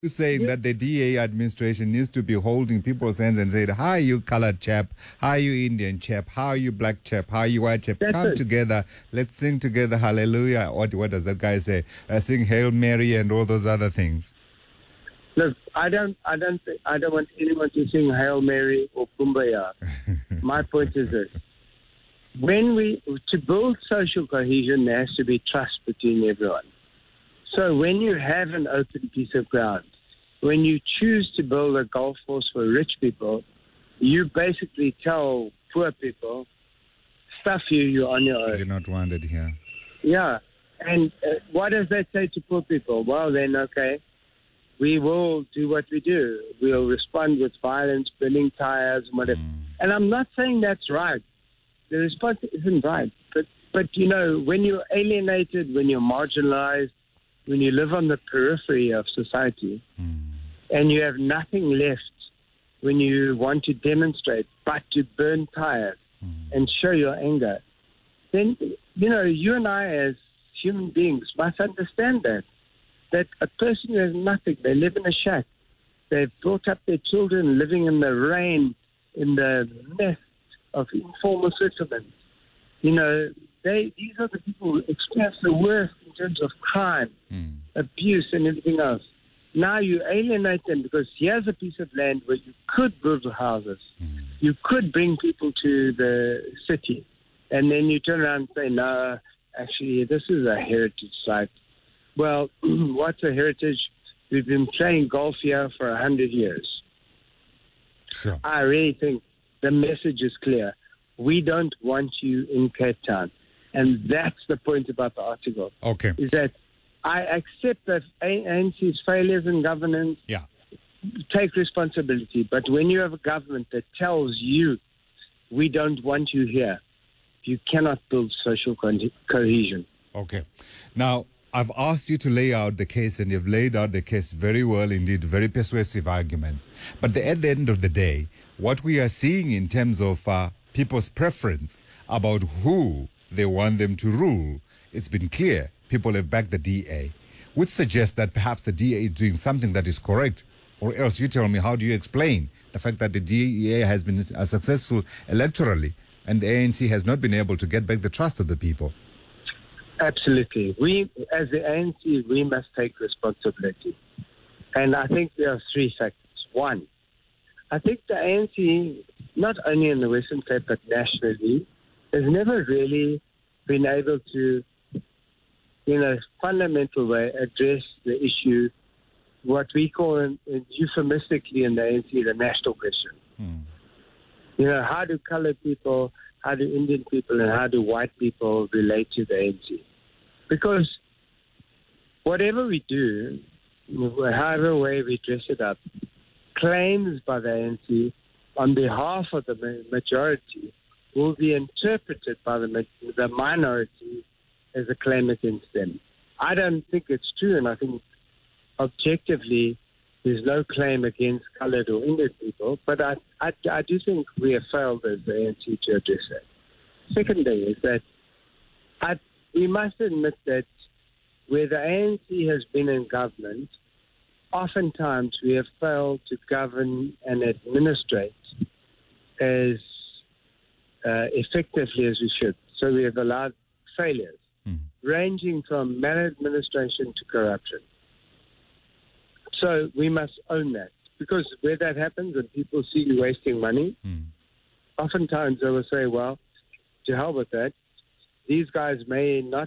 You're saying that the DA administration needs to be holding people's hands and saying, "Hi, you colored chap. Hi, you Indian chap. How you black chap. How you white chap. Come together. Let's sing together. Hallelujah." What does that guy say? Sing Hail Mary and all those other things. Look, I don't want anyone to sing Hail Mary or Kumbaya. My point is this: to build social cohesion, there has to be trust between everyone. So when you have an open piece of ground, when you choose to build a golf course for rich people, you basically tell poor people, stuff you're on your own. You're not wanted here. Yeah. And what does that say to poor people? Well, then, okay, we will do what we do. We'll respond with violence, burning tires, and whatever. And I'm not saying that's right. The response isn't right. But you know, when you're alienated, when you're marginalized, when you live on the periphery of society and you have nothing left when you want to demonstrate but to burn tires and show your anger, then, you know, you and I as human beings must understand that a person who has nothing, they live in a shack, they've brought up their children living in the rain, in the mess of informal settlements. You know, these are the people who experience the worst in terms of crime, abuse, and everything else. Now you alienate them because here's a piece of land where you could build houses. You could bring people to the city. And then you turn around and say, no, actually, this is a heritage site. Well, what's a heritage? We've been playing golf here for 100 years. Sure. I really think the message is clear. We don't want you in Cape Town. And that's the point about the article. Okay. Is that I accept that ANC's failures in governance, take responsibility. But when you have a government that tells you, we don't want you here, you cannot build social cohesion. Okay. Now, I've asked you to lay out the case, and you've laid out the case very well indeed, very persuasive arguments. But at the end of the day, what we are seeing in terms of people's preference about who they want them to rule, it's been clear. People have backed the DA, which suggests that perhaps the DA is doing something that is correct. Or else you tell me, how do you explain the fact that the DA has been successful electorally and the ANC has not been able to get back the trust of the people? Absolutely. We, as the ANC, we must take responsibility. And I think there are three factors. One, I think the ANC, not only in the Western Cape but nationally, has never really been able to, in a fundamental way, address the issue, what we call euphemistically in the ANC, the national question. You know, how do colored people, how do Indian people, and how do white people relate to the ANC? Because whatever we do, however way we dress it up, claims by the ANC on behalf of the majority will be interpreted by the minority as a claim against them. I don't think it's true, and I think objectively there's no claim against colored or Indian people, but I do think we have failed as the ANC to address that. Second thing is that we must admit that where the ANC has been in government, oftentimes we have failed to govern and administrate as effectively as we should. So we have allowed failures, ranging from maladministration to corruption. So we must own that, because where that happens and people see you wasting money, oftentimes they will say, well, to hell with that. These guys may not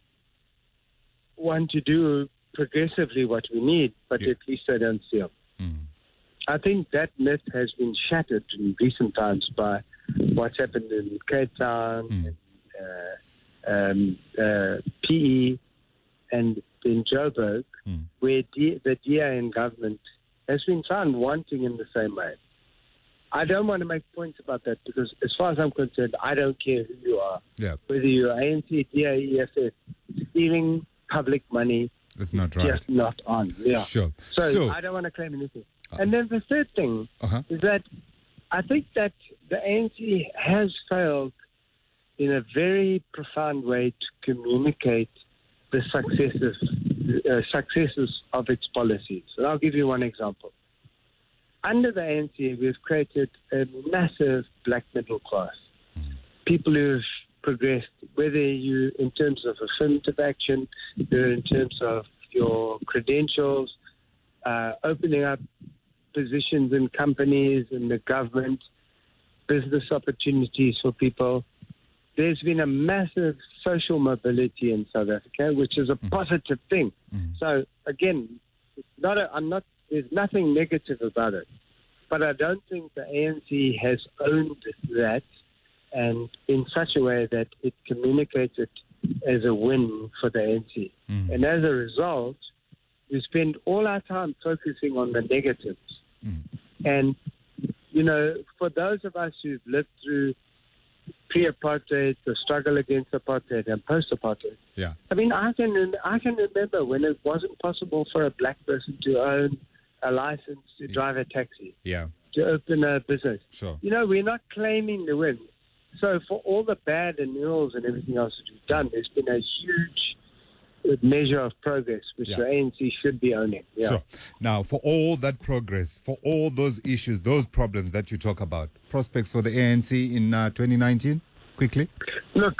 want to do progressively what we need, but at least they don't steal. I think that myth has been shattered in recent times by what's happened in Cape Town, PE, and in Joburg, where the DA in government has been found wanting in the same way. I don't want to make points about that because, as far as I'm concerned, I don't care who you are. Whether you're ANC, DA, EFF, stealing public money is not right. Just not on. Sure. So I don't want to claim anything. And then the third thing is that I think that the ANC has failed in a very profound way to communicate the successes successes of its policies. And I'll give you one example. Under the ANC, we've created a massive black middle class. People who've progressed, whether you in terms of affirmative action, whether in terms of your credentials, opening up positions in companies, in the government, business opportunities for people. There's been a massive social mobility in South Africa, which is a positive thing. So again, there's nothing negative about it. But I don't think the ANC has owned that and in such a way that it communicates it as a win for the ANC. And as a result, we spend all our time focusing on the negatives. And, you know, for those of us who've lived through pre-apartheid, the struggle against apartheid and post-apartheid, I mean, I can remember when it wasn't possible for a black person to own a license to drive a taxi, to open a business. You know, we're not claiming the win. So for all the bad and ills and everything else that we've done, there's been a huge measure of progress, which the ANC should be owning. Sure. Now, for all that progress, for all those issues, those problems that you talk about, prospects for the ANC in 2019, quickly? Look,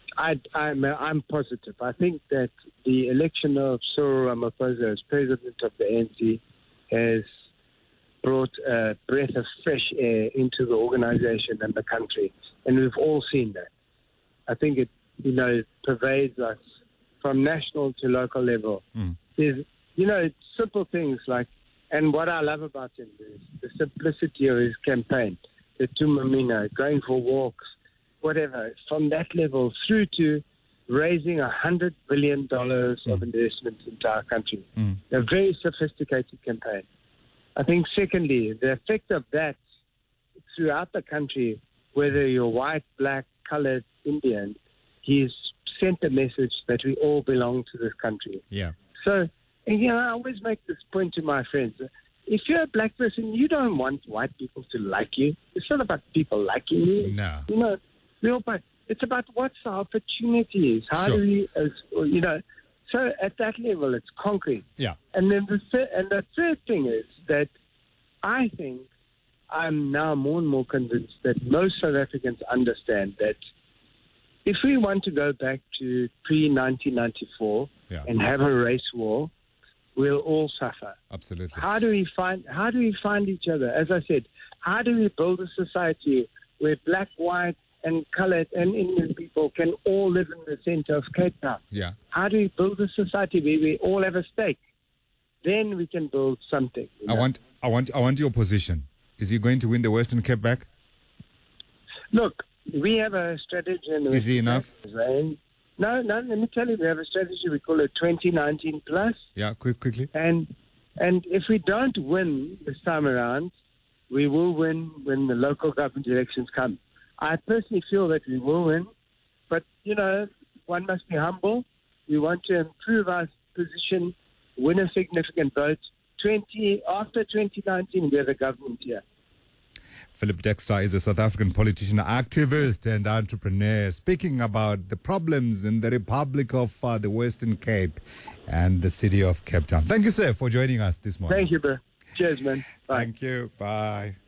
I'm positive. I think that the election of Cyril Ramaphosa as president of the ANC has brought a breath of fresh air into the organization and the country. And we've all seen that. I think it, you know, pervades us from national to local level. There's, you know, simple things like, and what I love about him is the simplicity of his campaign, the Tumamina, going for walks, whatever, from that level through to raising $100 billion of investments into our country. A very sophisticated campaign. I think, secondly, the effect of that throughout the country, whether you're white, black, colored, Indian, he's sent a message that we all belong to this country. So, and, you know, I always make this point to my friends. If you're a black person, you don't want white people to like you. It's not about people liking you. No. You know, it's about what's the opportunities. How do we, you know, so at that level, it's concrete. And then the third thing is that I think I'm now more and more convinced that most South Africans understand that if we want to go back to pre-1994 and have a race war, we'll all suffer. Absolutely. How do we find each other? As I said, how do we build a society where black, white, and colored and Indian people can all live in the center of Cape Town? How do we build a society where we all have a stake? Then we can build something. You know? I want your position. Is he going to win the Western Cape back? Look, we have a strategy. Is he enough? No, let me tell you, we have a strategy. We call it 2019 plus. Quickly. And if we don't win this time around, we will win when the local government elections come. I personally feel that we will win, but, you know, one must be humble. We want to improve our position, win a significant vote. After 2019, we're the government here. Philip Dexter is a South African politician, activist and entrepreneur, speaking about the problems in the Republic of the Western Cape and the city of Cape Town. Thank you, sir, for joining us this morning. Thank you, bro. Cheers, man. Bye. Thank you. Bye.